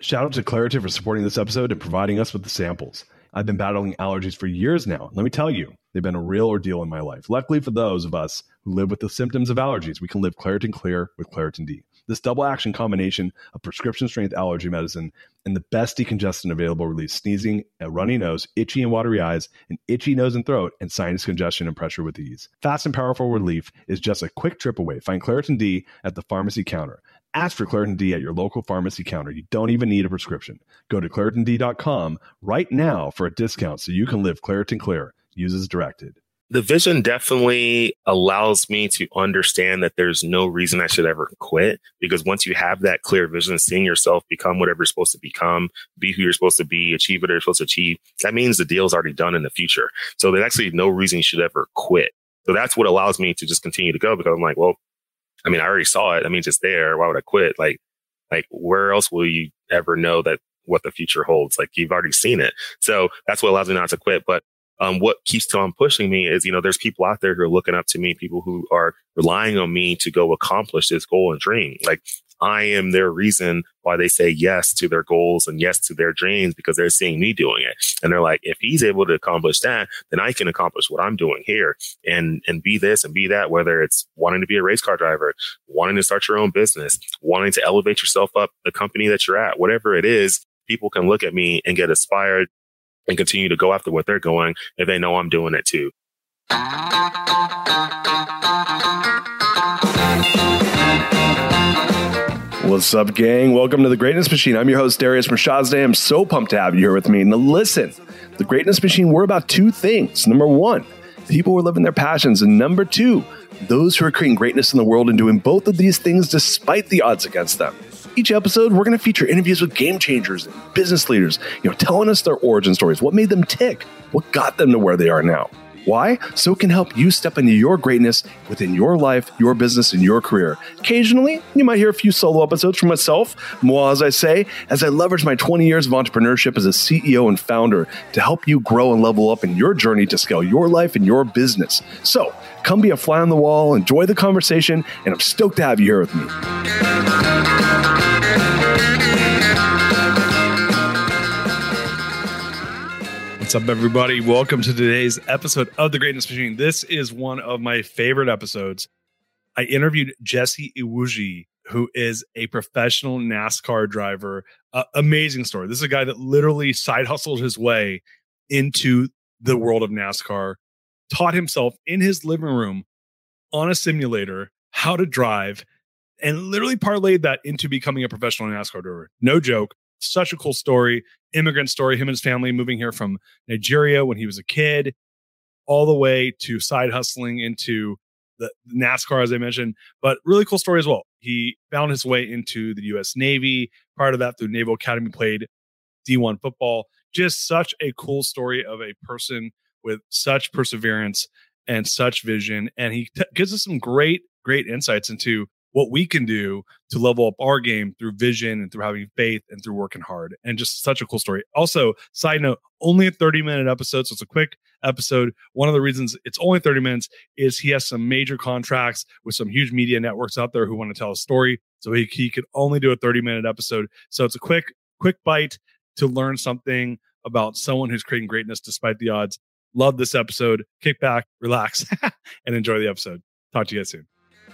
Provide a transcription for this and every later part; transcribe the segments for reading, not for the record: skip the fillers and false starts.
Shout out to Claritin for supporting this episode and providing us with the samples. I've been battling allergies for years now. Let me tell you, they've been a real ordeal in my life. Luckily for those of us who live with the symptoms of allergies, we can live Claritin Clear with Claritin D. This double action combination of prescription strength allergy medicine and the best decongestant available relieves sneezing, a runny nose, itchy and watery eyes, an itchy nose and throat, and sinus congestion and pressure with ease. Fast and powerful relief is just a quick trip away. Find Claritin D at the pharmacy counter. Ask for Claritin D at your local pharmacy counter. You don't even need a prescription. Go to ClaritinD.com right now for a discount so you can live Claritin Clear. Use as directed. The vision definitely allows me to understand that there's no reason I should ever quit, because once you have that clear vision, seeing yourself become whatever you're supposed to become, be who you're supposed to be, achieve what you're supposed to achieve, that means the deal's already done in the future. So there's actually no reason you should ever quit. So that's what allows me to just continue to go, because I'm like, well, I mean, I already saw it. I mean, it's just there. Why would I quit? Like where else will you ever know that what the future holds? Like, you've already seen it. So that's what allows me not to quit. But what keeps on pushing me is, there's people out there who are looking up to me, people who are relying on me to go accomplish this goal and dream. Like, I am their reason why they say yes to their goals and yes to their dreams, because they're seeing me doing it. And they're like, if he's able to accomplish that, then I can accomplish what I'm doing here and be this and be that, whether it's wanting to be a race car driver, wanting to start your own business, wanting to elevate yourself up the company that you're at, whatever it is. People can look at me and get inspired and continue to go after what they're going if they know I'm doing it too. What's up, gang? Welcome to The Greatness Machine. I'm your host, Darius Mirshahzadeh. I'm so pumped to have you here with me. Now listen, The Greatness Machine, we're about two things. Number one, people who are living their passions. And number two, those who are creating greatness in the world and doing both of these things despite the odds against them. Each episode, we're going to feature interviews with game changers and business leaders, telling us their origin stories, what made them tick, what got them to where they are now. Why? So it can help you step into your greatness within your life, your business, and your career. Occasionally, you might hear a few solo episodes from myself, moi, as I say, as I leverage my 20 years of entrepreneurship as a CEO and founder to help you grow and level up in your journey to scale your life and your business. So come be a fly on the wall, enjoy the conversation, and I'm stoked to have you here with me. What's up, everybody? Welcome to today's episode of The Greatness Machine. This is one of my favorite episodes. I interviewed Jesse Iwuji, who is a professional NASCAR driver. Amazing story. This is a guy that literally side hustled his way into the world of NASCAR, taught himself in his living room on a simulator how to drive, and literally parlayed that into becoming a professional NASCAR driver. No joke. Such a cool story, immigrant story, him and his family moving here from Nigeria when he was a kid, all the way to side hustling into the NASCAR, as I mentioned, but really cool story as well. He found his way into the U.S. Navy. Prior to that, through Naval Academy, played D1 football. Just such a cool story of a person with such perseverance and such vision. And he gives us some great insights into what we can do to level up our game through vision and through having faith and through working hard. And just such a cool story. Also, side note, only a 30-minute episode. So it's a quick episode. One of the reasons it's only 30 minutes is he has some major contracts with some huge media networks out there who want to tell a story. So he could only do a 30-minute episode. So it's a quick bite to learn something about someone who's creating greatness despite the odds. Love this episode. Kick back, relax, and enjoy the episode. Talk to you guys soon.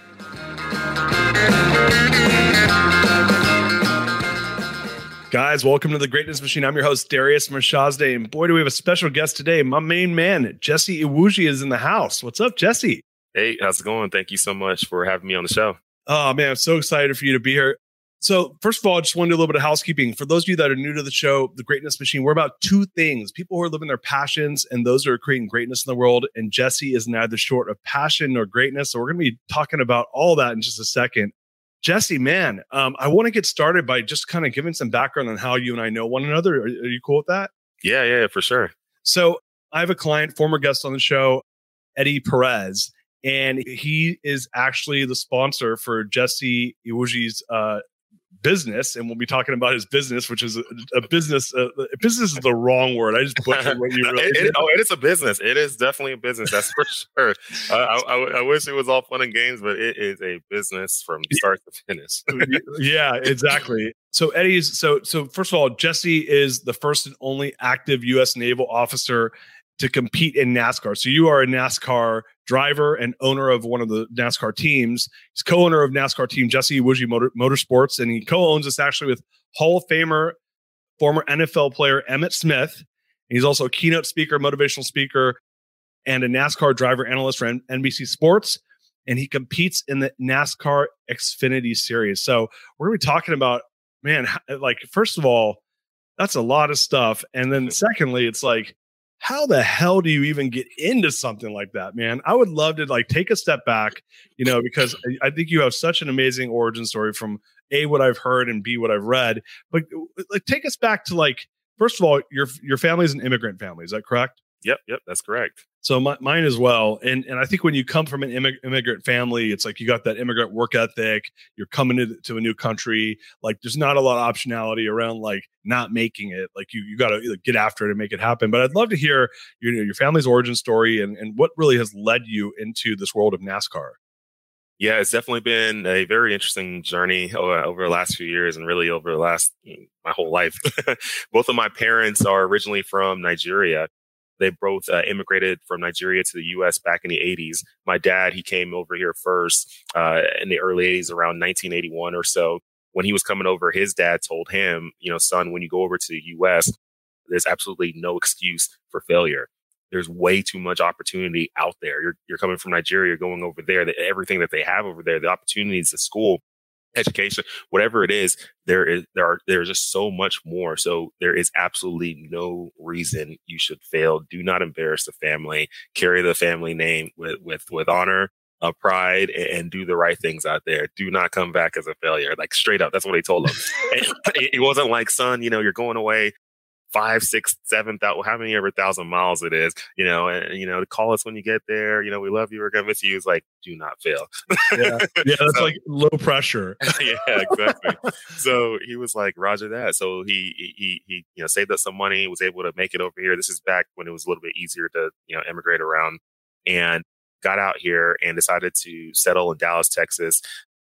Guys, welcome to The Greatness Machine. I'm your host, Darius Mirshahzadeh, and boy, do we have a special guest today. My main man, Jesse Iwuji, is in the house. What's up, Jesse? Hey, how's it going? Thank you so much for having me on the show. Oh, man, I'm so excited for you to be here. So first of all, I just want to do a little bit of housekeeping. For those of you that are new to the show, The Greatness Machine, we're about two things: people who are living their passions and those who are creating greatness in the world. And Jesse is neither short of passion nor greatness. So we're going to be talking about all that in just a second. Jesse, man, I want to get started by just kind of giving some background on how you and I know one another. Are you cool with that? Yeah, for sure. So I have a client, former guest on the show, Eddie Perez, and he is actually the sponsor for Jesse Iwuji's business, and we'll be talking about his business, which is a business. Business is the wrong word. I just butchered what you really did. It is a business. It is definitely a business. That's for sure. I wish it was all fun and games, but it is a business from start to finish. Yeah, exactly. So Eddie's so first of all, Jesse is the first and only active U.S. naval officer to compete in NASCAR. So you are a NASCAR driver and owner of one of the NASCAR teams. He's co-owner of NASCAR team Jesse Iwuji Motorsports, and he co-owns this actually with Hall of Famer, former NFL player Emmitt Smith. And he's also a keynote speaker, motivational speaker, and a NASCAR driver analyst for NBC Sports. And he competes in the NASCAR Xfinity Series. So we're going to be talking about, man, like, first of all, that's a lot of stuff. And then secondly, it's like, how the hell do you even get into something like that, man? I would love to like take a step back, because I think you have such an amazing origin story from A, what I've heard, and B, what I've read. But like, take us back to, like, first of all, your family is an immigrant family. Is that correct? Yep, that's correct. So mine as well. And I think when you come from an immigrant family, it's like you got that immigrant work ethic. You're coming to a new country. Like, there's not a lot of optionality around like not making it. Like you got to get after it and make it happen. But I'd love to hear your family's origin story and what really has led you into this world of NASCAR. Yeah, it's definitely been a very interesting journey over the last few years, and really over the last my whole life. Both of my parents are originally from Nigeria. They both immigrated from Nigeria to the U.S. back in the 80s. My dad, he came over here first in the early 80s, around 1981 or so. When he was coming over, his dad told him, son, when you go over to the U.S., there's absolutely no excuse for failure. There's way too much opportunity out there. You're coming from Nigeria, you're going over there. Everything that they have over there, the opportunities, the school, education, whatever it is, there's just so much more. So there is absolutely no reason you should fail. Do not embarrass the family. Carry the family name with honor, pride, and do the right things out there. Do not come back as a failure. Like, straight up, that's what he told him. It wasn't like, son, you're going away 5, 6, 7,000, how many ever thousand miles it is, and call us when you get there. We love you. We're going to miss you. It's like, do not fail. Yeah. That's like low pressure. Yeah, exactly. So he was like, Roger that. So he saved up some money, was able to make it over here. This is back when it was a little bit easier to, emigrate around, and got out here and decided to settle in Dallas, Texas.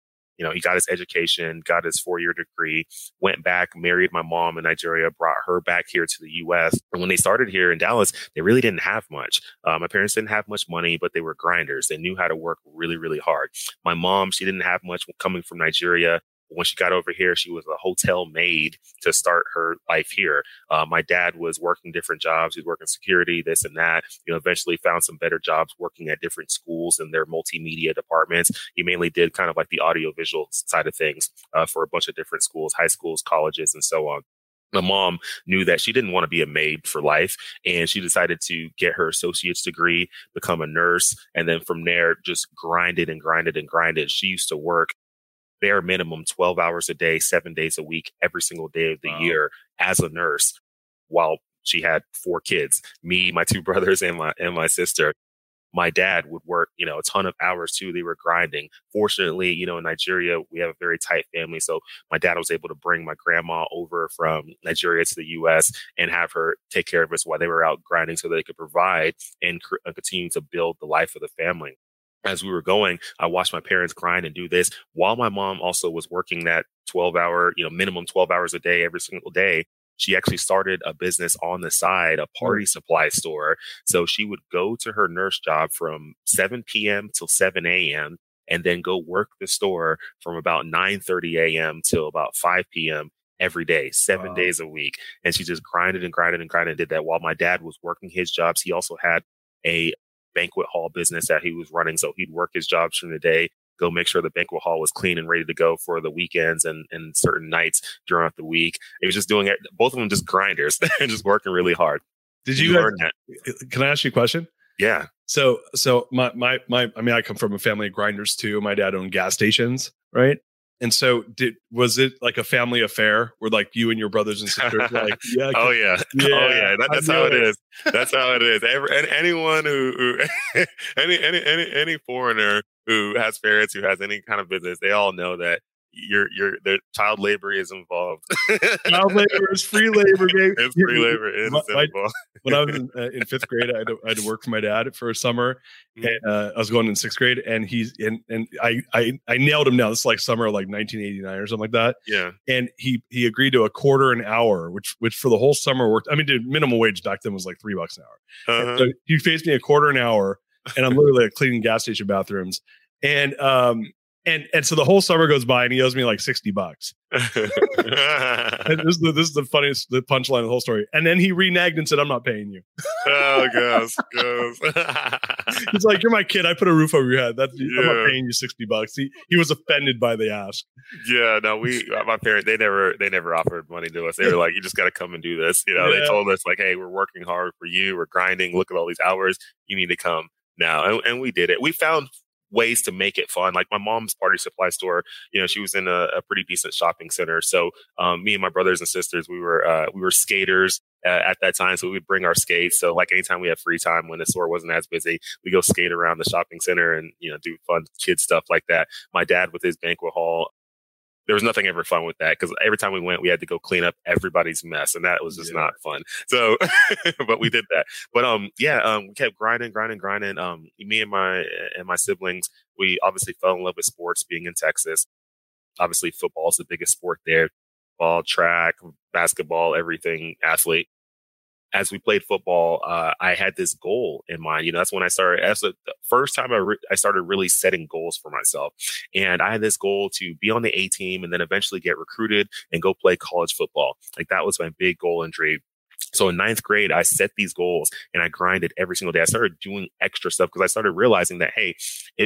He got his education, got his 4-year degree, went back, married my mom in Nigeria, brought her back here to the U.S. And when they started here in Dallas, they really didn't have much. My parents didn't have much money, but they were grinders. They knew how to work really, really hard. My mom, she didn't have much coming from Nigeria. When she got over here, she was a hotel maid to start her life here. My dad was working different jobs. He was working security, this and that. Eventually found some better jobs working at different schools in their multimedia departments. He mainly did kind of like the audiovisual side of things for a bunch of different schools, high schools, colleges, and so on. My mom knew that she didn't want to be a maid for life, and she decided to get her associate's degree, become a nurse, and then from there just grinded and grinded and grinded. She used to work bare minimum 12 hours a day, 7 days a week, every single day of the year as a nurse, while she had 4 kids, me, my 2 brothers, and my sister. My dad would work, a ton of hours too. They were grinding. Fortunately, in Nigeria, we have a very tight family. So my dad was able to bring my grandma over from Nigeria to the U.S. and have her take care of us while they were out grinding so they could provide and continue to build the life of the family. As we were going, I watched my parents grind and do this while my mom also was working that 12-hour, minimum 12 hours a day, every single day. She actually started a business on the side, a party supply store. So she would go to her nurse job from 7 p.m. till 7 a.m. and then go work the store from about 9:30 a.m. till about 5 p.m. every day, 7 days a week. And she just grinded and grinded and grinded and did that while my dad was working his jobs. He also had a banquet hall business that he was running. So he'd work his jobs during the day, go make sure the banquet hall was clean and ready to go for the weekends and certain nights during the week. He was just doing it. Both of them just grinders and just working really hard. Did you learn that? Can I ask you a question? Yeah. So I come from a family of grinders too. My dad owned gas stations, right? And so was it like a family affair where like you and your brothers and sisters were like, yeah. Oh yeah. That's how it is. That's how it is. Anyone who any foreigner who has parents who has any kind of business, they all know that, the child labor is involved. Child labor is free labor, baby. It's free labor. It is involved. When I was in fifth grade, I had to work for my dad for a summer. And, I was going in sixth grade, and I nailed him now. This is like summer of like 1989 or something like that. Yeah. And he agreed to $0.25 an hour, which for the whole summer worked. I mean, dude, minimum wage back then was like $3 an hour. So he pays me $0.25 an hour, and I'm literally like cleaning gas station bathrooms. And so the whole summer goes by, and he owes me like $60. And this is the funniest, the punchline of the whole story. And then he reneged and said, "I'm not paying you." Oh, goes. He's like, "You're my kid. I put a roof over your head. I'm not paying you $60." He was offended by the ask. Yeah, no, my parents, they never offered money to us. They were like, "You just got to come and do this." They told us like, "Hey, we're working hard for you. We're grinding. Look at all these hours. You need to come now." And we did it. We found ways to make it fun. Like my mom's party supply store, she was in a pretty decent shopping center. So me and my brothers and sisters, we were skaters at that time. So we would bring our skates. So like anytime we had free time when the store wasn't as busy, we go skate around the shopping center and, do fun kid stuff like that. My dad with his banquet hall, there was nothing ever fun with that because every time we went, we had to go clean up everybody's mess, and that was just not fun. So, but we did that. But we kept grinding. Me and my siblings, we obviously fell in love with sports. Being in Texas, obviously football is the biggest sport there. Ball, track, basketball, everything, athlete. As we played football, I had this goal in mind. That's when I started. That's the first time I started really setting goals for myself. And I had this goal to be on the A team and then eventually get recruited and go play college football. Like that was my big goal and dream. So in ninth grade, I set these goals and I grinded every single day. I started doing extra stuff because I started realizing that, hey,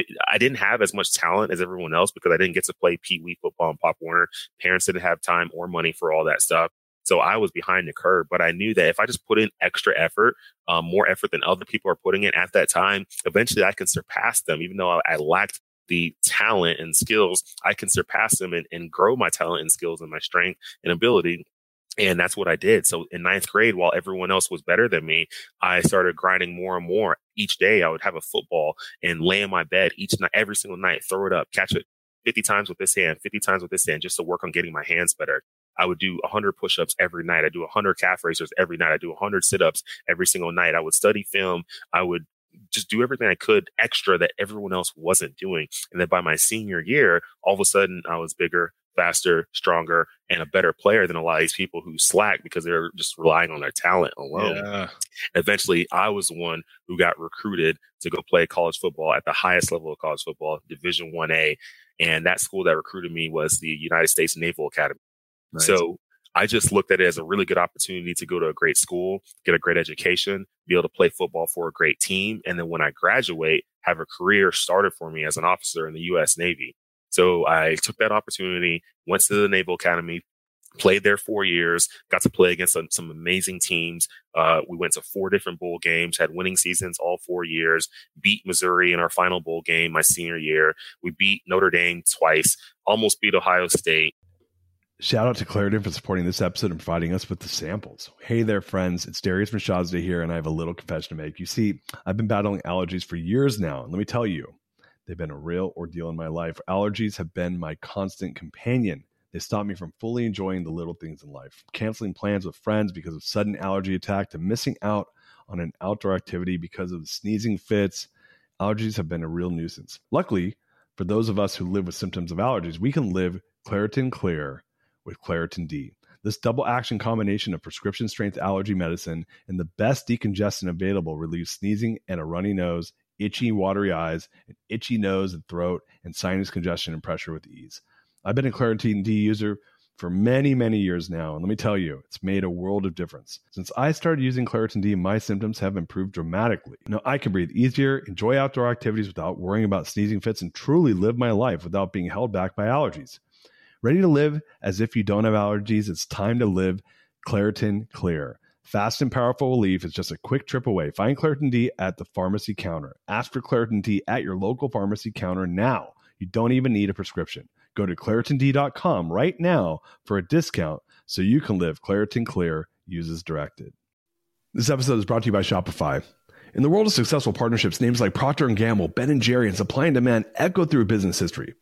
I didn't have as much talent as everyone else because I didn't get to play Pee Wee football and Pop Warner. Parents didn't have time or money for all that stuff. So I was behind the curve, but I knew that if I just put in extra effort, more effort than other people are putting in at that time, eventually I can surpass them. Even though I lacked the talent and skills, I can surpass them and grow my talent and skills and my strength and ability. And that's what I did. So in ninth grade, while everyone else was better than me, I started grinding more and more. Each day I would have a football and lay in my bed each night, every single night, throw it up, catch it 50 times with this hand, 50 times with this hand, just to work on getting my hands better. I would do 100 push-ups every night. I do 100 calf raisers every night. I do 100 sit-ups every single night. I would study film. I would just do everything I could extra that everyone else wasn't doing. And then by my senior year, all of a sudden I was bigger, faster, stronger, and a better player than a lot of these people who slack because they're just relying on their talent alone. Yeah. Eventually, I was the one who got recruited to go play college football at the highest level of college football, Division 1A. And that school that recruited me was the United States Naval Academy. Nice. So I just looked at it as a really good opportunity to go to a great school, get a great education, be able to play football for a great team. And then when I graduate, have a career started for me as an officer in the U.S. Navy. So I took that opportunity, went to the Naval Academy, played there 4 years, got to play against some amazing teams. We went to 4 different bowl games, had winning seasons all 4 years, beat Missouri in our final bowl game my senior year. We beat Notre Dame twice, almost beat Ohio State. Shout out to Claritin for supporting this episode and providing us with the samples. Hey there, friends. It's Darius from Shazda here, and I have a little confession to make. You see, I've been battling allergies for years now, and let me tell you, they've been a real ordeal in my life. Allergies have been my constant companion. They stop me from fully enjoying the little things in life, canceling plans with friends because of sudden allergy attack to missing out on an outdoor activity because of the sneezing fits. Allergies have been a real nuisance. Luckily, for those of us who live with symptoms of allergies, we can live Claritin Clear with Claritin D. This double-action combination of prescription-strength allergy medicine and the best decongestant available relieves sneezing and a runny nose, itchy, watery eyes, an itchy nose and throat, and sinus congestion and pressure with ease. I've been a Claritin D user for many, many years now, and let me tell you, it's made a world of difference. Since I started using Claritin D, my symptoms have improved dramatically. Now, I can breathe easier, enjoy outdoor activities without worrying about sneezing fits, and truly live my life without being held back by allergies. Ready to live as if you don't have allergies? It's time to live Claritin Clear. Fast and powerful relief is just a quick trip away. Find Claritin D at the pharmacy counter. Ask for Claritin D at your local pharmacy counter now. You don't even need a prescription. Go to ClaritinD.com right now for a discount so you can live Claritin Clear. Use as directed. This episode is brought to you by Shopify. In the world of successful partnerships, names like Procter & Gamble, Ben & Jerry, and Supply and Demand echo through business history.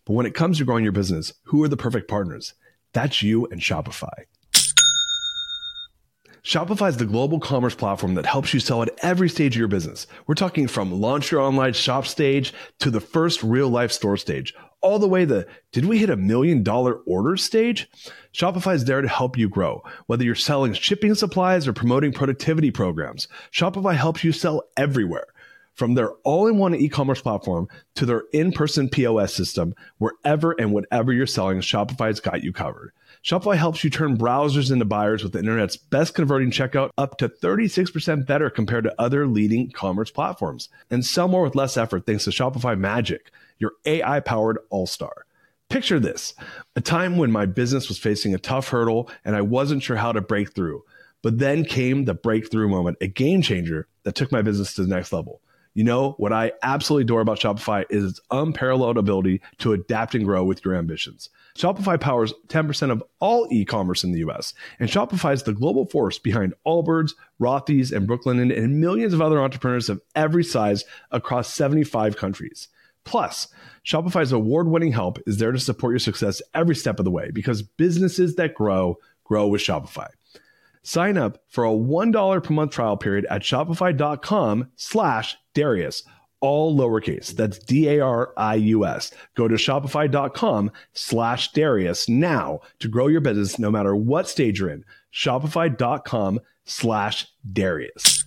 But when it comes to growing your business, who are the perfect partners? That's you and Shopify. Shopify is the global commerce platform that helps you sell at every stage of your business. We're talking from launch your online shop stage to the first real life store stage, all the way to did we hit $1 million orders stage? Shopify is there to help you grow. Whether you're selling shipping supplies or promoting productivity programs, Shopify helps you sell everywhere. From their all-in-one e-commerce platform to their in-person POS system, wherever and whatever you're selling, Shopify's got you covered. Shopify helps you turn browsers into buyers with the internet's best converting checkout, up to 36% better compared to other leading commerce platforms. And sell more with less effort thanks to Shopify Magic, your AI-powered all-star. Picture this, a time when my business was facing a tough hurdle and I wasn't sure how to break through. But then came the breakthrough moment, a game changer that took my business to the next level. You know, what I absolutely adore about Shopify is its unparalleled ability to adapt and grow with your ambitions. Shopify powers 10% of all e-commerce in the US, and Shopify is the global force behind Allbirds, Rothy's, and Brooklinen, and millions of other entrepreneurs of every size across 75 countries. Plus, Shopify's award-winning help is there to support your success every step of the way because businesses that grow with Shopify. Sign up for a $1 per month trial period at shopify.com/Darius, all lowercase. That's Darius. Go to shopify.com/Darius now to grow your business no matter what stage you're in. Shopify.com/Darius.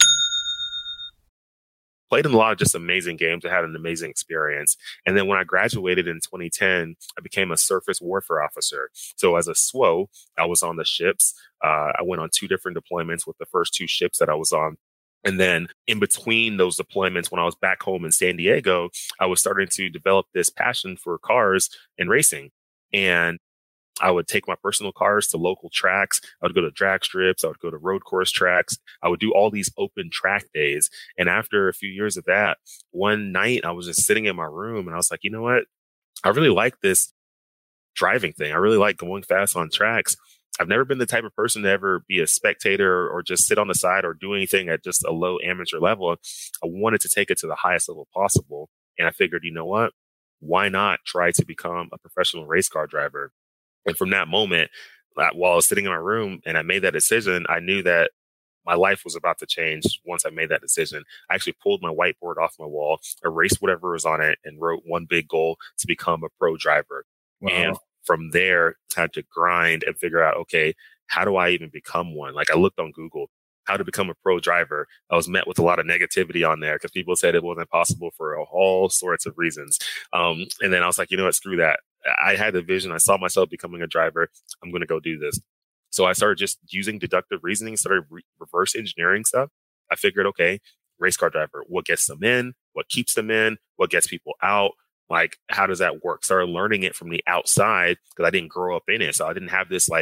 Played in a lot of just amazing games. I had an amazing experience. And then when I graduated in 2010, I became a surface warfare officer. So as a SWO, I was on the ships. I went on 2 different deployments with the first 2 ships that I was on. And then in between those deployments, when I was back home in San Diego, I was starting to develop this passion for cars and racing. And I would take my personal cars to local tracks. I would go to drag strips. I would go to road course tracks. I would do all these open track days. And after a few years of that, one night I was just sitting in my room and I was like, you know what? I really like this driving thing. I really like going fast on tracks. I've never been the type of person to ever be a spectator or just sit on the side or do anything at just a low amateur level. I wanted to take it to the highest level possible. And I figured, you know what? Why not try to become a professional race car driver? And from that moment, while I was sitting in my room and I made that decision, I knew that my life was about to change once I made that decision. I actually pulled my whiteboard off my wall, erased whatever was on it, and wrote one big goal to become a pro driver. Wow. And from there, I had to grind and figure out, okay, how do I even become one? Like I looked on Google, how to become a pro driver. I was met with a lot of negativity on there because people said it wasn't possible for all sorts of reasons. And then I was like, you know what, screw that. I had a vision. I saw myself becoming a driver. I'm going to go do this. So I started just using deductive reasoning, started reverse engineering stuff. I figured, okay, race car driver, what gets them in? What keeps them in? What gets people out? Like, how does that work? Started learning it from the outside because I didn't grow up in it. So I didn't have this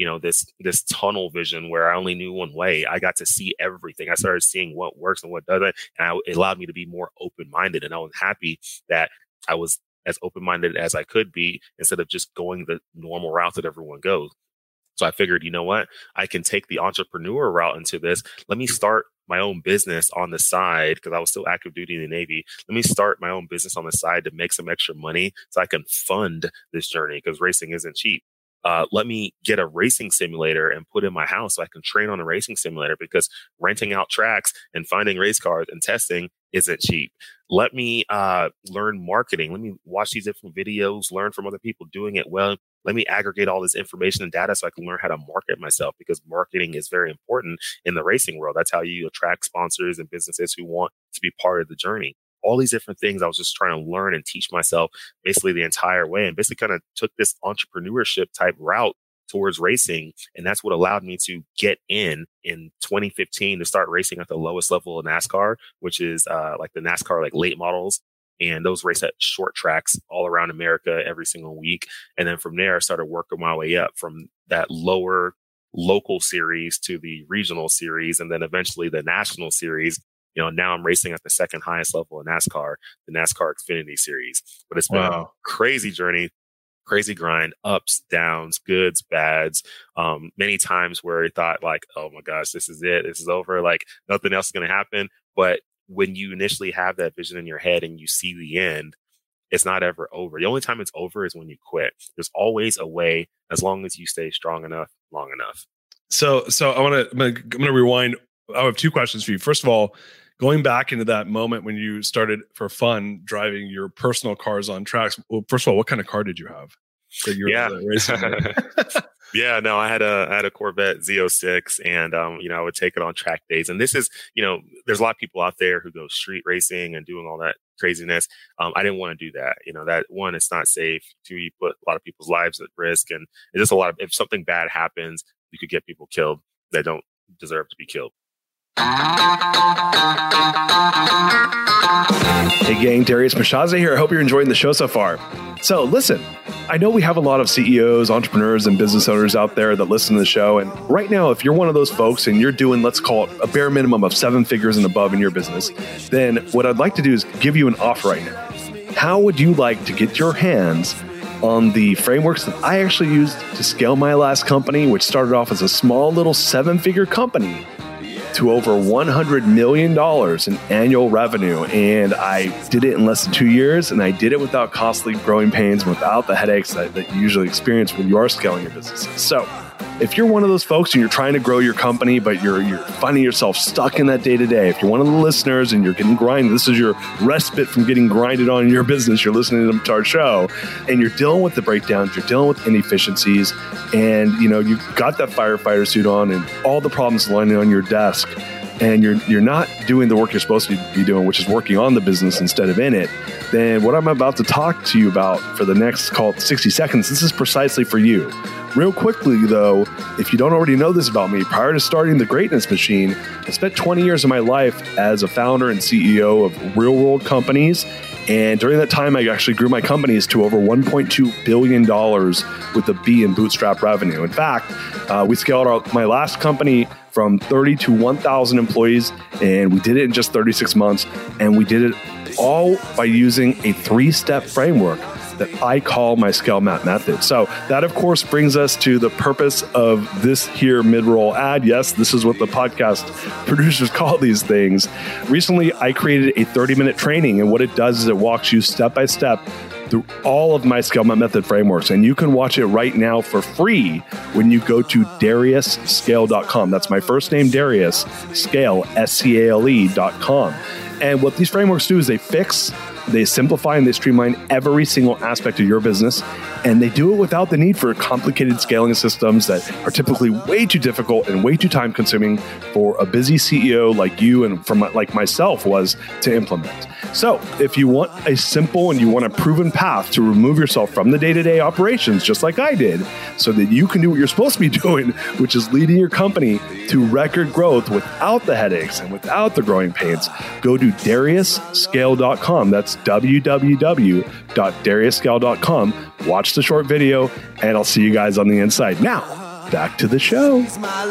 this tunnel vision where I only knew one way. I got to see everything. I started seeing what works and what doesn't. And it allowed me to be more open-minded. And I was happy that I was as open-minded as I could be instead of just going the normal route that everyone goes. So I figured, you know what? I can take the entrepreneur route into this. Let me start my own business on the side because I was still active duty in the Navy. Let me start my own business on the side to make some extra money so I can fund this journey because racing isn't cheap. Let me get a racing simulator and put in my house so I can train on a racing simulator because renting out tracks and finding race cars and testing isn't cheap. Let me learn marketing. Let me watch these different videos, learn from other people doing it well. Let me aggregate all this information and data so I can learn how to market myself because marketing is very important in the racing world. That's how you attract sponsors and businesses who want to be part of the journey. All these different things I was just trying to learn and teach myself basically the entire way and basically kind of took this entrepreneurship type route towards racing. And that's what allowed me to get in 2015 to start racing at the lowest level of NASCAR, which is like the NASCAR like late models. And those race at short tracks all around America every single week. And then from there, I started working my way up from that lower local series to the regional series and then eventually the national series. You know, now I'm racing at the second highest level in NASCAR, the NASCAR Xfinity Series. But it's been a crazy journey, crazy grind, ups, downs, goods, bads. Many times where I thought like, oh my gosh, this is it. This is over. Like nothing else is going to happen. But when you initially have that vision in your head and you see the end, it's not ever over. The only time it's over is when you quit. There's always a way, as long as you stay strong enough, long enough. So I'm gonna rewind. I have two questions for you. First of all, going back into that moment when you started for fun driving your personal cars on tracks. Well, first of all, what kind of car did you have that you were racing? Yeah, no, I had a Corvette Z06, and I would take it on track days. And this is, there's a lot of people out there who go street racing and doing all that craziness. I didn't want to do that. That one, it's not safe. Two, you put a lot of people's lives at risk, and it's just a lot of, if something bad happens, you could get people killed that don't deserve to be killed. Hey gang, Darius Mashaza here. I hope you're enjoying the show so far. So listen, I know we have a lot of CEOs, entrepreneurs, and business owners out there that listen to the show. And right now, if you're one of those folks and you're doing, let's call it a bare minimum of 7 figures and above in your business, then what I'd like to do is give you an offer right now. How would you like to get your hands on the frameworks that I actually used to scale my last company, which started off as a small little 7-figure company, to over $100 million in annual revenue. And I did it in less than 2 years, and I did it without costly growing pains, without the headaches that you usually experience when you are scaling your businesses. So if you're one of those folks and you're trying to grow your company, but you're finding yourself stuck in that day-to-day, if you're one of the listeners and you're getting grinded, this is your respite from getting grinded on in your business, you're listening to our show, and you're dealing with the breakdowns, you're dealing with inefficiencies, and you've got that firefighter suit on and all the problems lying on your desk, and you're not doing the work you're supposed to be doing, which is working on the business instead of in it, then what I'm about to talk to you about for the next, call it 60 seconds, this is precisely for you. Real quickly, though, if you don't already know this about me, prior to starting The Greatness Machine, I spent 20 years of my life as a founder and CEO of real-world companies. And during that time, I actually grew my companies to over $1.2 billion with a B in bootstrap revenue. In fact, we scaled my last company from 30 to 1,000 employees, and we did it in just 36 months. And we did it all by using a 3-step framework that I call my Scale Map method. So that, of course, brings us to the purpose of this here mid-roll ad. Yes, this is what the podcast producers call these things. Recently, I created a 30-minute training, and what it does is it walks you step by step through all of my Scale Map method frameworks. And you can watch it right now for free when you go to DariusScale.com. That's my first name, Darius, Scale, SCALE.com. And what these frameworks do is they simplify and they streamline every single aspect of your business. And they do it without the need for complicated scaling systems that are typically way too difficult and way too time consuming for a busy CEO like you and like myself was to implement. So if you want a simple and you want a proven path to remove yourself from the day-to-day operations, just like I did, so that you can do what you're supposed to be doing, which is leading your company to record growth without the headaches and without the growing pains, go to DariusScale.com. That's www.DariusScale.com. Watch the short video, and I'll see you guys on the inside. Now, back to the show.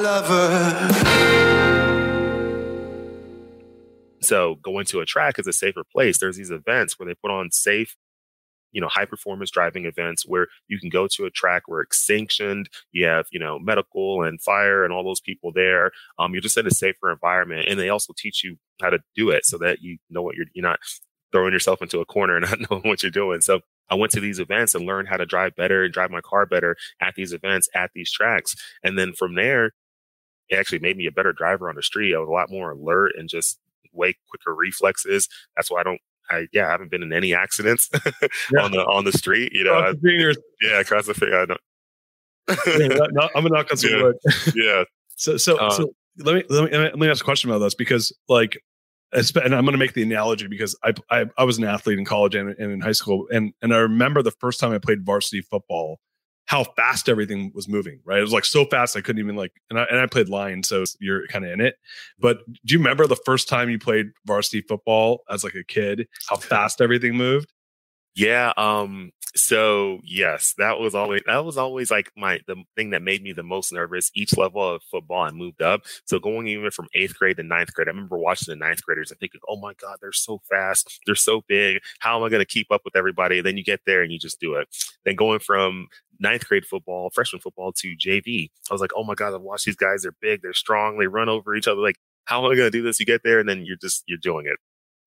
So going to a track is a safer place. There's these events where they put on safe, high performance driving events where you can go to a track where it's sanctioned. You have, medical and fire and all those people there. You're just in a safer environment, and they also teach you how to do it so that you know what you're not throwing yourself into a corner and not knowing what you're doing. So I went to these events and learned how to drive better and drive my car better at these events, at these tracks. And then from there, it actually made me a better driver on the street. I was a lot more alert and just way quicker reflexes. That's why I haven't been in any accidents on the street. Cross the fingers. Cross the finger. I'm gonna knock on some wood. Yeah. So let me ask a question about this, because and I'm going to make the analogy because I was an athlete in college and in high school, and I remember the first time I played varsity football, how fast everything was moving. Right, it was so fast I couldn't even and I played line, so you're kind of in it. But do you remember the first time you played varsity football as a kid? How fast everything moved? Yeah. So yes, that was always the thing that made me the most nervous. Each level of football I moved up. So going even from 8th grade to 9th grade, I remember watching the 9th graders and thinking, oh my God, they're so fast. They're so big. How am I going to keep up with everybody? And then you get there and you just do it. Then going from 9th grade football, freshman football to JV, I was like, oh my God, I've watched these guys. They're big. They're strong. They run over each other. How am I going to do this? You get there and then you're doing it.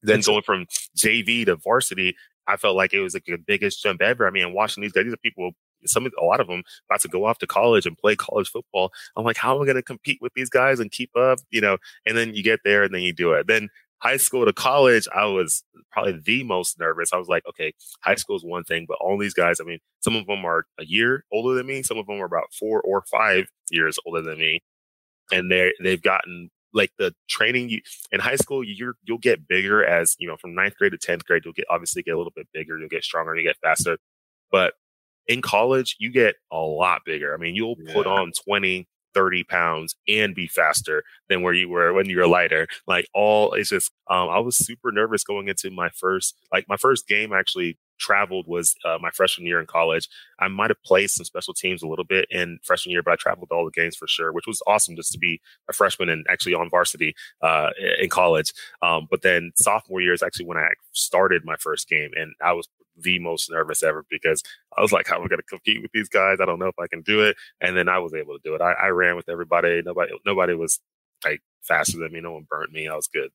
Then going from JV to varsity, I felt like it was like the biggest jump ever. I mean, watching these guys, these are people, a lot of them about to go off to college and play college football. I'm like, how am I going to compete with these guys and keep up? And then you get there and then you do it. Then high school to college, I was probably the most nervous. I was like, okay, high school is one thing, but all these guys, I mean, some of them are a year older than me. Some of them are about 4 or 5 years older than me. And they've gotten like the training in high school, you'll get bigger as, from 9th grade to 10th grade, you'll obviously get a little bit bigger. You'll get stronger, you get faster. But in college, you get a lot bigger. I mean, you'll put on 20, 30 pounds and be faster than where you were when you were lighter. It's just, I was super nervous going into my first game actually traveled was my freshman year in college. I might have played some special teams a little bit in freshman year, but I traveled to all the games for sure, which was awesome just to be a freshman and actually on varsity in college. But then sophomore year is actually when I started my first game, and I was the most nervous ever because I was like, how am I going to compete with these guys? I don't know if I can do it. And then I was able to do it. I ran with everybody. Nobody was like faster than me. No one burnt me. I was good.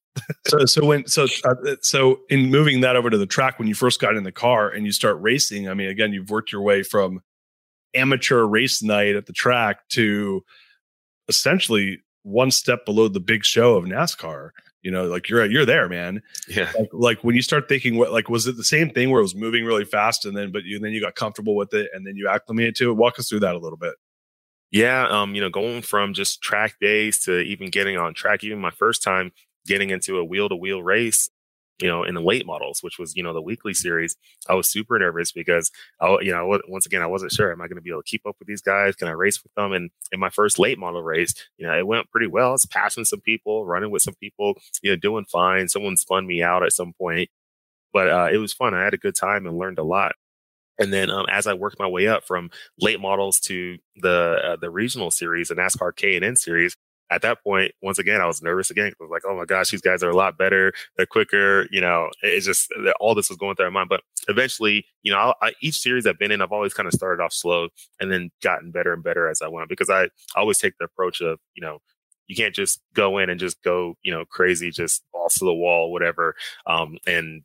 So in moving that over to the track, when you first got in the car and you start racing, I mean, again, you've worked your way from amateur race night at the track to essentially one step below the big show of NASCAR. Like you're there, man. Yeah. Like when you start thinking, was it the same thing where it was moving really fast and then you got comfortable with it and then you acclimated to it? Walk us through that a little bit. Yeah. Going from just track days to even getting on track, even my first time getting into a wheel to wheel race, in the late models, which was, the weekly series, I was super nervous because once again, I wasn't sure, am I going to be able to keep up with these guys? Can I race with them? And in my first late model race, it went pretty well. I was passing some people, running with some people, doing fine. Someone spun me out at some point, but it was fun. I had a good time and learned a lot. And then as I worked my way up from late models to the regional series, the NASCAR K&N series, at that point, once again, I was nervous again. I was like, oh my gosh, these guys are a lot better. They're quicker. It's just all this was going through my mind. But eventually, each series I've been in, I've always kind of started off slow and then gotten better and better as I went, because I always take the approach of, you can't just go in and just go, crazy, just balls to the wall, whatever. And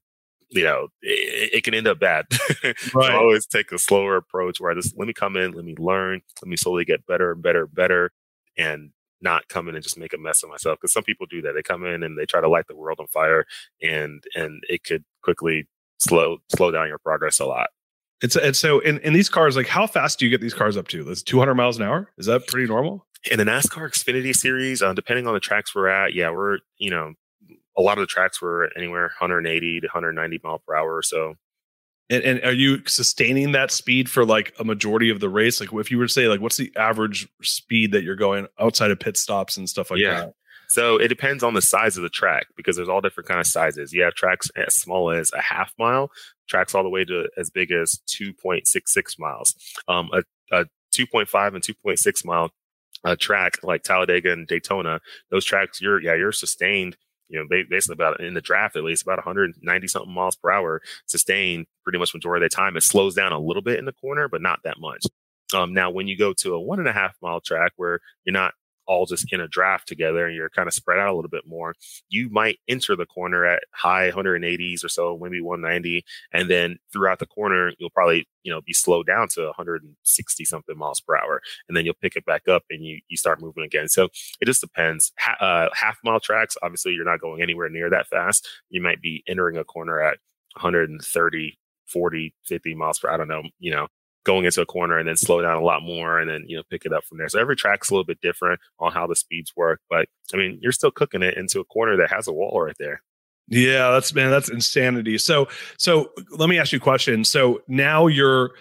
it can end up bad. Right. So I always take a slower approach where I just, let me come in, let me learn, let me slowly get better and better and better, and not come in and just make a mess of myself. Because some people do that. They come in and they try to light the world on fire, and it could quickly slow down your progress a lot. And so in these cars, like how fast do you get these cars up to? That's 200 miles an hour? Is that pretty normal? In the NASCAR Xfinity series, depending on the tracks we're at, we're, a lot of the tracks were anywhere 180 to 190 mile per hour or so. And are you sustaining that speed for like a majority of the race? Like if you were to say, like, what's the average speed that you're going outside of pit stops and stuff like that? So it depends on the size of the track, because there's all different kind of sizes. You have tracks as small as a half mile, tracks all the way to as big as 2.66 miles. A 2.5 and 2.6 mile track like Talladega and Daytona, those tracks, you're sustained, basically about, in the draft at least, about 190 something miles per hour sustained pretty much majority of the time. It slows down a little bit in the corner, but not that much. Now, when you go to a 1.5 mile track where you're not all just in a draft together and you're kind of spread out a little bit more, you might enter the corner at high 180s or so, maybe 190. And then throughout the corner, you'll probably, be slowed down to 160 something miles per hour. And then you'll pick it back up and you start moving again. So it just depends. Half mile tracks, obviously you're not going anywhere near that fast. You might be entering a corner at 130, 40, 50 miles per hour. I don't know, going into a corner and then slow down a lot more and then, pick it up from there. So every track's a little bit different on how the speeds work. But I mean, you're still cooking it into a corner that has a wall right there. Yeah, that's insanity. So let me ask you a question. So now you've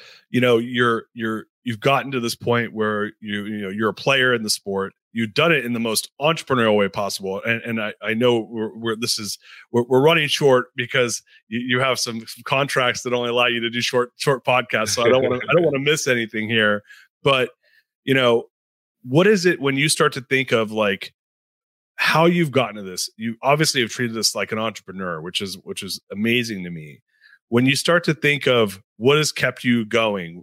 gotten to this point where you're a player in the sport. You've done it in the most entrepreneurial way possible, and I know we're running short because you have some contracts that only allow you to do short podcasts. So I don't want to miss anything here. But what is it when you start to think of like how you've gotten to this? You obviously have treated this like an entrepreneur, which is amazing to me. When you start to think of what has kept you going,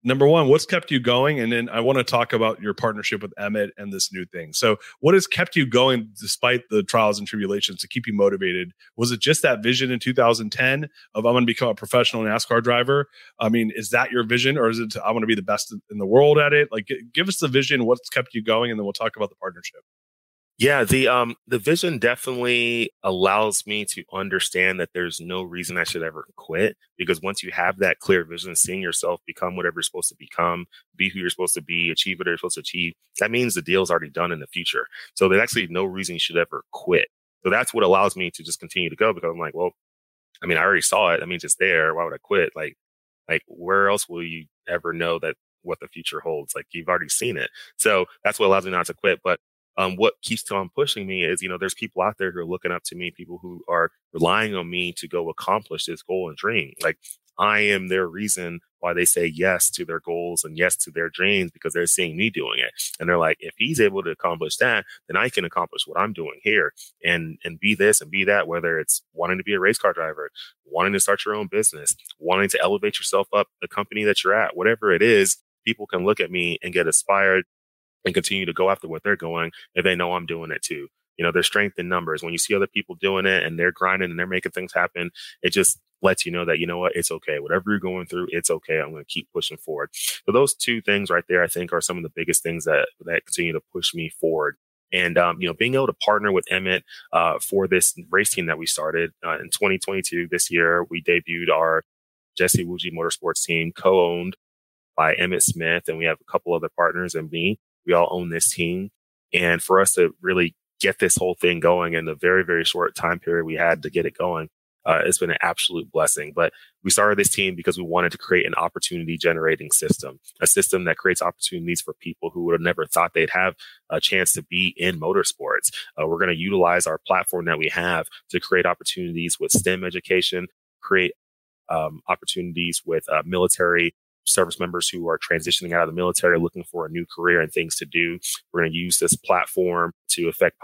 number one, what's kept you going? And then I want to talk about your partnership with Emmett and this new thing. So what has kept you going despite the trials and tribulations to keep you motivated? Was it just that vision in 2010 of I'm going to become a professional NASCAR driver? I mean, is that your vision, or is it I want to be the best in the world at it? Like, give us the vision, what's kept you going, and then we'll talk about the partnership. Yeah, the vision definitely allows me to understand that there's no reason I should ever quit, because once you have that clear vision, seeing yourself become whatever you're supposed to become, be who you're supposed to be, achieve what you're supposed to achieve, that means the deal's already done in the future. So there's actually no reason you should ever quit. So that's what allows me to just continue to go, because I'm like, well, I mean, I already saw it. I mean, it's there. Why would I quit? Like where else will you ever know that what the future holds? Like, you've already seen it. So that's what allows me not to quit. But what keeps on pushing me is, there's people out there who are looking up to me, people who are relying on me to go accomplish this goal and dream. Like, I am their reason why they say yes to their goals and yes to their dreams, because they're seeing me doing it. And they're like, if he's able to accomplish that, then I can accomplish what I'm doing here and be this and be that, whether it's wanting to be a race car driver, wanting to start your own business, wanting to elevate yourself up the company that you're at, whatever it is. People can look at me and get inspired and continue to go after what they're going if they know I'm doing it too. There's strength in numbers. When you see other people doing it and they're grinding and they're making things happen, it just lets you know that, it's okay. Whatever you're going through, it's okay. I'm going to keep pushing forward. So those two things right there, I think, are some of the biggest things that continue to push me forward. And, being able to partner with Emmett for this race team that we started in 2022, this year, we debuted our Jesse Iwuji Motorsports team, co-owned by Emmitt Smith. And we have a couple other partners and me. We all own this team. And for us to really get this whole thing going in the very, very short time period we had to get it going, it's been an absolute blessing. But we started this team because we wanted to create an opportunity generating system, a system that creates opportunities for people who would have never thought they'd have a chance to be in motorsports. We're going to utilize our platform that we have to create opportunities with STEM education, create opportunities with military service members who are transitioning out of the military, looking for a new career and things to do. We're going to use this platform to affect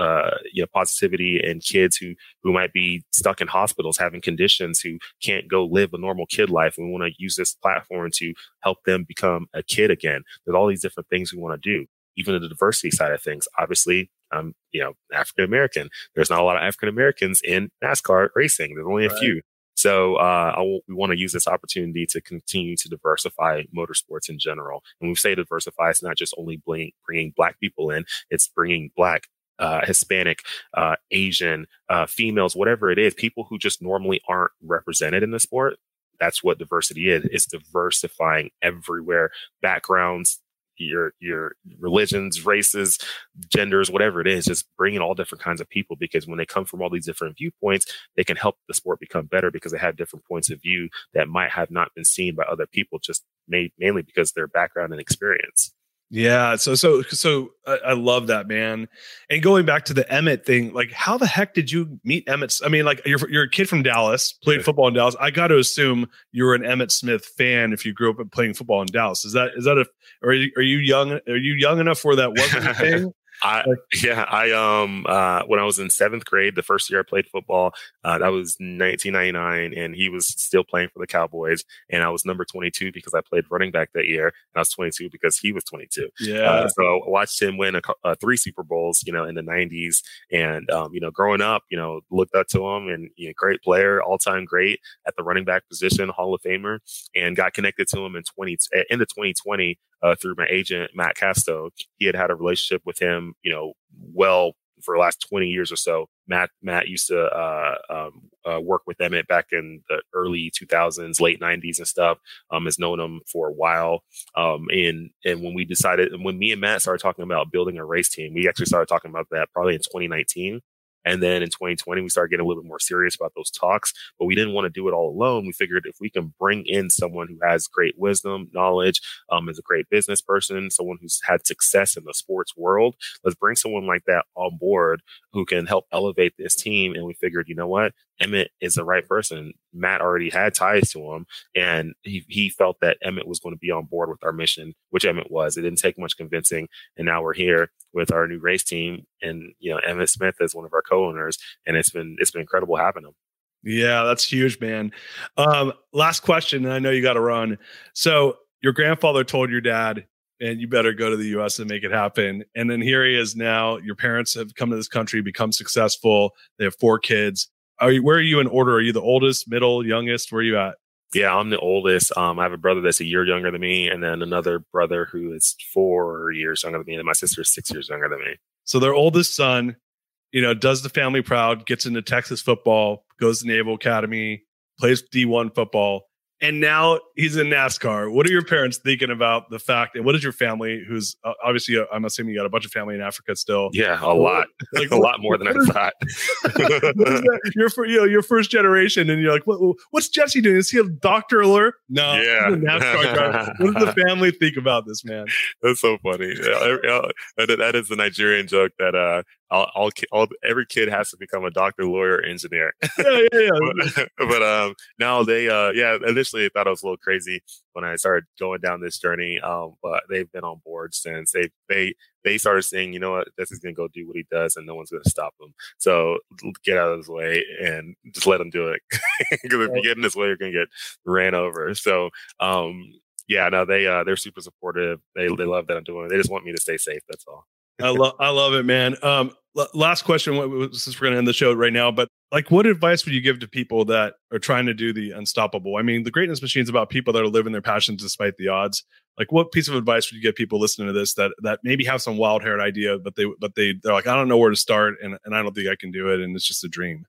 positivity in kids who might be stuck in hospitals, having conditions, who can't go live a normal kid life. And we want to use this platform to help them become a kid again. There's all these different things we want to do. Even the diversity side of things. Obviously, African American. There's not a lot of African Americans in NASCAR racing. There's only a few. So we want to use this opportunity to continue to diversify motorsports in general. And when we say diversify, it's not just only bringing Black people in, it's bringing Black, Hispanic, Asian, females, whatever it is, people who just normally aren't represented in the sport. That's what diversity is. It's diversifying everywhere, backgrounds, your religions, races, genders, whatever it is, just bringing all different kinds of people, because when they come from all these different viewpoints, they can help the sport become better because they have different points of view that might have not been seen by other people, just mainly because of their background and experience. Yeah. So I love that, man. And going back to the Emmett thing, like, how the heck did you meet Emmett? I mean, like, you're a kid from Dallas, played football in Dallas. I got to assume you were an Emmitt Smith fan if you grew up playing football in Dallas. Is that or are you young? Are you young enough where that wasn't a thing? When I was in 7th grade, the first year I played football, that was 1999, and he was still playing for the Cowboys, and I was number 22 because I played running back that year, and I was 22 because he was 22. Yeah. So I watched him win 3 Super Bowls, in the 90s, and growing up, looked up to him, and great player, all-time great at the running back position, Hall of Famer, and got connected to him in 2020. Through my agent, Matt Casto. He had a relationship with him, well, for the last 20 years or so. Matt used to work with Emmett back in the early 2000s, late 90s and stuff. Has known him for a while. And when me and Matt started talking about building a race team, we actually started talking about that probably in 2019. And then in 2020, we started getting a little bit more serious about those talks, but we didn't want to do it all alone. We figured if we can bring in someone who has great wisdom, knowledge, is a great business person, someone who's had success in the sports world, let's bring someone like that on board who can help elevate this team. And we figured, you know what? Emmett is the right person. Matt already had ties to him, and he felt that Emmett was going to be on board with our mission, which Emmett was. It didn't take much convincing, and now we're here with our new race team, and Emmitt Smith is one of our co-owners, and it's been incredible having him. Yeah, that's huge, man. Last question, and I know you got to run. So your grandfather told your dad, and you better go to the US and make it happen. And then here he is now. Your parents have come to this country, become successful. They have 4 kids. Where are you in order? Are you the oldest, middle, youngest? Where are you at? Yeah, I'm the oldest. I have a brother that's a year younger than me, and then another brother who is 4 years younger than me, and my sister is 6 years younger than me. So their oldest son, does the family proud, gets into Texas football, goes to Naval Academy, plays D1 football, and now he's in NASCAR. What are your parents thinking about the fact, and what is your family, who's obviously, I'm assuming you got a bunch of family in Africa still? Yeah, a lot. Like, a lot more than I thought. Your first generation, and you're like, what's Jesse doing? Is he a doctor alert? No, yeah. He's a NASCAR driver. What does the family think about this, man? That's so funny. That is the Nigerian joke that every kid has to become a doctor, lawyer, engineer. Yeah. but now they, initially they thought I was a little crazy when I started going down this journey. But they've been on board since. They started saying, you know what, this is going to go do what he does and no one's going to stop him. So get out of his way and just let him do it. Because if you get in his way, you're going to get ran over. So, they're super supportive. They love that I'm doing it. They just want me to stay safe. That's all. I love it, man. Last question, since we're going to end the show right now, but what advice would you give to people that are trying to do the unstoppable? I mean, the Greatness Machine is about people that are living their passions despite the odds. What piece of advice would you give people listening to this that maybe have some wild-haired idea, but they're like, I don't know where to start, and I don't think I can do it, and it's just a dream.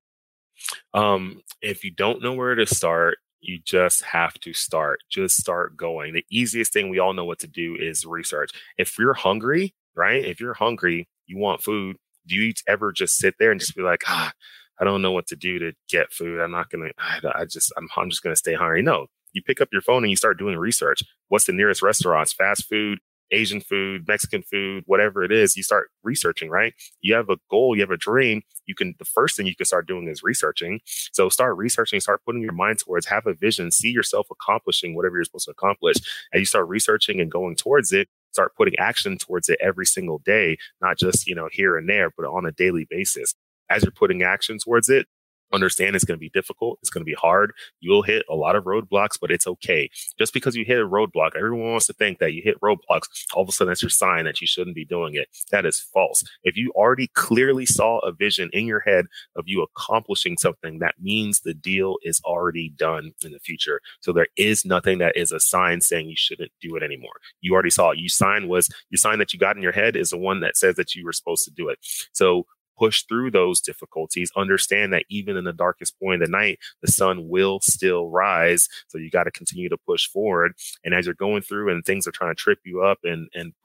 If you don't know where to start, you just have to start. Just start going. The easiest thing we all know what to do is research. If you're hungry, right? If you're hungry, you want food. Do you ever just sit there and just be like, I don't know what to do to get food. I'm just going to stay hungry. No, you pick up your phone and you start doing research. What's the nearest restaurants, fast food, Asian food, Mexican food, whatever it is, you start researching, right? You have a goal, you have a dream. The first thing you can start doing is researching. So start researching, start putting your mind towards, have a vision, see yourself accomplishing whatever you're supposed to accomplish. And you start researching and going towards it, start putting action towards it every single day, not just, here and there, but on a daily basis. As you're putting action towards it, understand it's going to be difficult. It's going to be hard. You'll hit a lot of roadblocks, but it's okay. Just because you hit a roadblock, everyone wants to think that you hit roadblocks, all of a sudden that's your sign that you shouldn't be doing it. That is false. If you already clearly saw a vision in your head of you accomplishing something, that means the deal is already done in the future. So there is nothing that is a sign saying you shouldn't do it anymore. You already saw it. Your sign that you got in your head is the one that says that you were supposed to do it. So push through those difficulties. Understand that even in the darkest point of the night, the sun will still rise. So you got to continue to push forward. And as you're going through and things are trying to trip you up and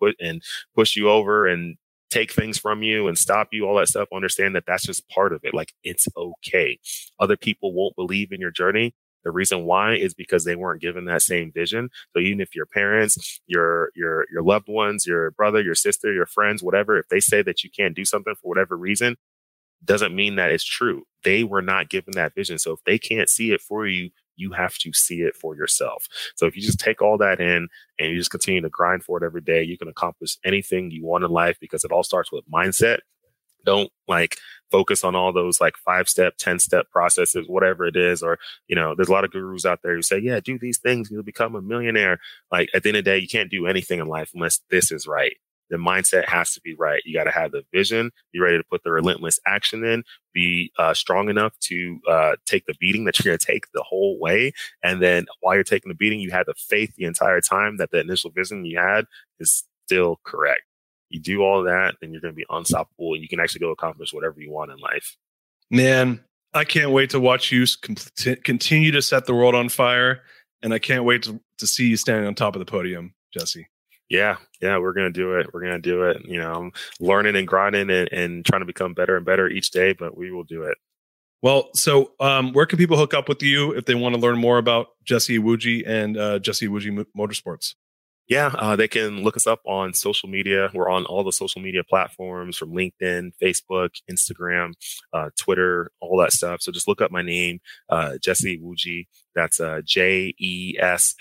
push you over and take things from you and stop you, all that stuff, understand that that's just part of it. It's okay. Other people won't believe in your journey. The reason why is because they weren't given that same vision. So even if your parents, your loved ones, your brother, your sister, your friends, whatever, if they say that you can't do something for whatever reason, doesn't mean that it's true. They were not given that vision. So if they can't see it for you, you have to see it for yourself. So if you just take all that in and you just continue to grind for it every day, you can accomplish anything you want in life, because it all starts with mindset. Don't focus on all those 5-step, 10-step processes, whatever it is. Or, there's a lot of gurus out there who say, yeah, do these things, you'll become a millionaire. At the end of the day, you can't do anything in life unless this is right. The mindset has to be right. You got to have the vision, be ready to put the relentless action in, be strong enough to take the beating that you're going to take the whole way. And then while you're taking the beating, you had the faith the entire time that the initial vision you had is still correct. You do all that, then you're going to be unstoppable, and you can actually go accomplish whatever you want in life. Man, I can't wait to watch you continue to set the world on fire, and I can't wait to see you standing on top of the podium, Jesse. Yeah, we're going to do it. We're going to do it. I'm learning and grinding and trying to become better and better each day, but we will do it. Well, so where can people hook up with you if they want to learn more about Jesse Iwuji and Jesse Iwuji Motorsports? Yeah, they can look us up on social media. We're on all the social media platforms, from LinkedIn, Facebook, Instagram, Twitter, all that stuff. So just look up my name, Jesse Iwuji. That's Jesse.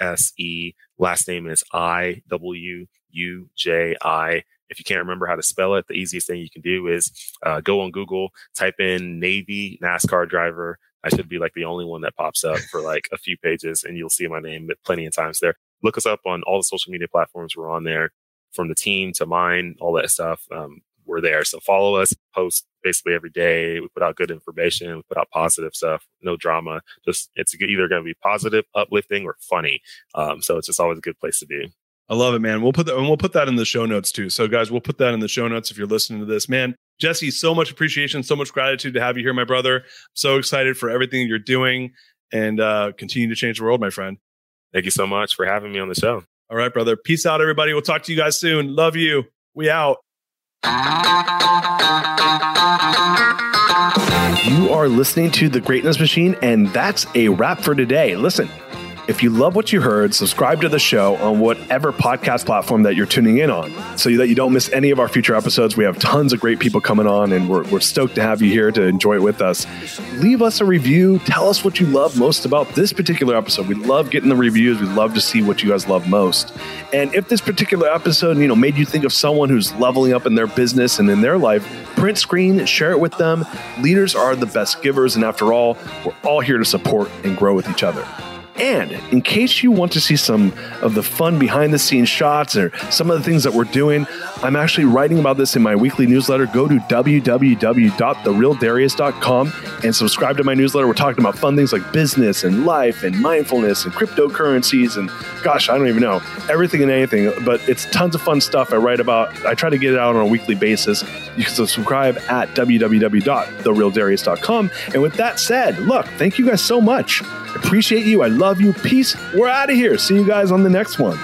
Last name is Iwuji. If you can't remember how to spell it, the easiest thing you can do is go on Google, type in Navy NASCAR driver. I should be the only one that pops up for a few pages, and you'll see my name plenty of times there. look us up on all the social media platforms. We're on there, from the team to mine, all that stuff. We're there. So follow us, post basically every day. We put out good information. We put out positive stuff, no drama. Just, it's either going to be positive, uplifting, or funny. So it's just always a good place to be. I love it, man. We'll put that in the show notes too. So guys, we'll put that in the show notes if you're listening to this, man. Jesse, so much appreciation, so much gratitude to have you here, my brother. I'm so excited for everything you're doing, and continue to change the world, my friend. Thank you so much for having me on the show. All right, brother. Peace out, everybody. We'll talk to you guys soon. Love you. We out. You are listening to The Greatness Machine, and that's a wrap for today. Listen, if you love what you heard, subscribe to the show on whatever podcast platform that you're tuning in on so that you don't miss any of our future episodes. We have tons of great people coming on, and we're stoked to have you here to enjoy it with us. Leave us a review. Tell us what you love most about this particular episode. We love getting the reviews. We love to see what you guys love most. And if this particular episode, made you think of someone who's leveling up in their business and in their life, print screen, share it with them. Leaders are the best givers, and after all, we're all here to support and grow with each other. And in case you want to see some of the fun behind the scenes shots or some of the things that we're doing, I'm actually writing about this in my weekly newsletter. Go to www.therealdarius.com and subscribe to my newsletter. We're talking about fun things like business and life and mindfulness and cryptocurrencies and gosh, I don't even know, everything and anything, but it's tons of fun stuff I write about. I try to get it out on a weekly basis. You can subscribe at www.therealdarius.com. And with that said, look, thank you guys so much. Appreciate you. I love you. Peace. We're out of here. See you guys on the next one.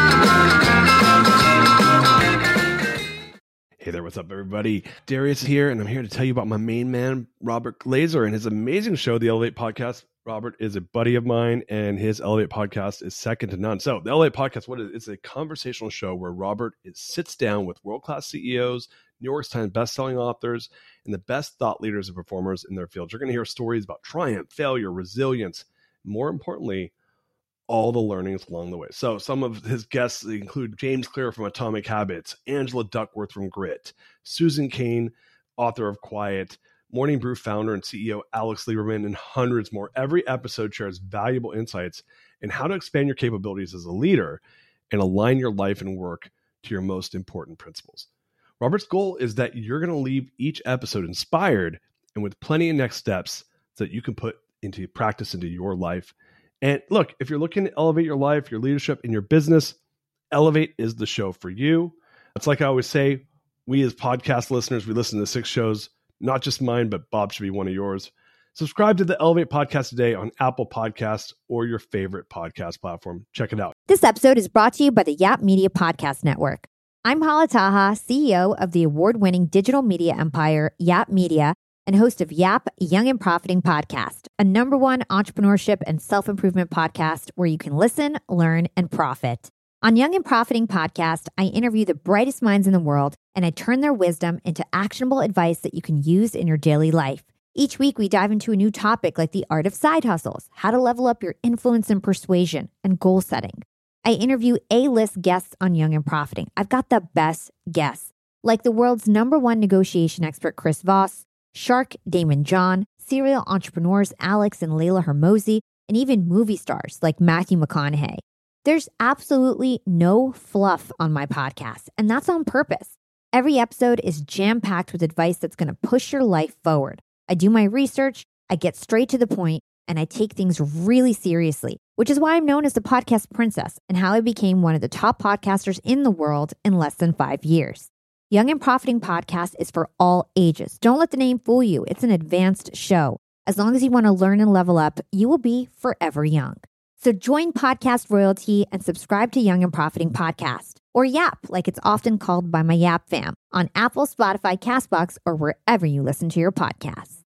Hey there. What's up, everybody? Darius here, and I'm here to tell you about my main man, Robert Glazer, and his amazing show, The Elevate Podcast. Robert is a buddy of mine, and his Elevate Podcast is second to none. So the Elevate Podcast, what is it? It's a conversational show where Robert sits down with world-class CEOs, New York Times bestselling authors, and the best thought leaders and performers in their fields. You're going to hear stories about triumph, failure, resilience, more importantly, all the learnings along the way. So some of his guests include James Clear from Atomic Habits, Angela Duckworth from Grit, Susan Cain, author of Quiet, Morning Brew founder and CEO Alex Lieberman, and hundreds more. Every episode shares valuable insights in how to expand your capabilities as a leader and align your life and work to your most important principles. Robert's goal is that you're going to leave each episode inspired and with plenty of next steps so that you can put into practice into your life. And look, if you're looking to elevate your life, your leadership, and your business, Elevate is the show for you. It's like I always say, we as podcast listeners, we listen to 6 shows, not just mine, but Bob should be one of yours. Subscribe to the Elevate Podcast today on Apple Podcasts or your favorite podcast platform. Check it out. This episode is brought to you by the Yap Media Podcast Network. I'm Hala Taha, CEO of the award-winning digital media empire, Yap Media, and host of Yap Young and Profiting Podcast, a #1 entrepreneurship and self-improvement podcast where you can listen, learn, and profit. On Young and Profiting Podcast, I interview the brightest minds in the world, and I turn their wisdom into actionable advice that you can use in your daily life. Each week, we dive into a new topic like the art of side hustles, how to level up your influence and persuasion, and goal setting. I interview A-list guests on Young and Profiting. I've got the best guests, like the world's #1 negotiation expert, Chris Voss, Shark Damon John, serial entrepreneurs Alex and Layla Hermosi, and even movie stars like Matthew McConaughey. There's absolutely no fluff on my podcast, and that's on purpose. Every episode is jam-packed with advice that's going to push your life forward. I do my research, I get straight to the point, and I take things really seriously, which is why I'm known as the podcast princess and how I became one of the top podcasters in the world in less than 5 years. Young and Profiting Podcast is for all ages. Don't let the name fool you. It's an advanced show. As long as you want to learn and level up, you will be forever young. So join Podcast Royalty and subscribe to Young and Profiting Podcast, or YAP, like it's often called by my YAP fam, on Apple, Spotify, CastBox, or wherever you listen to your podcasts.